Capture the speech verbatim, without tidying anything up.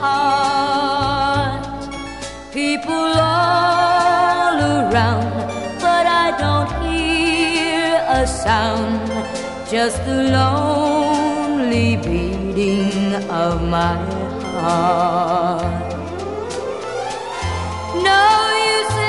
heart. People all around, but I don't hear a sound, just the lonely beating of my heart. No use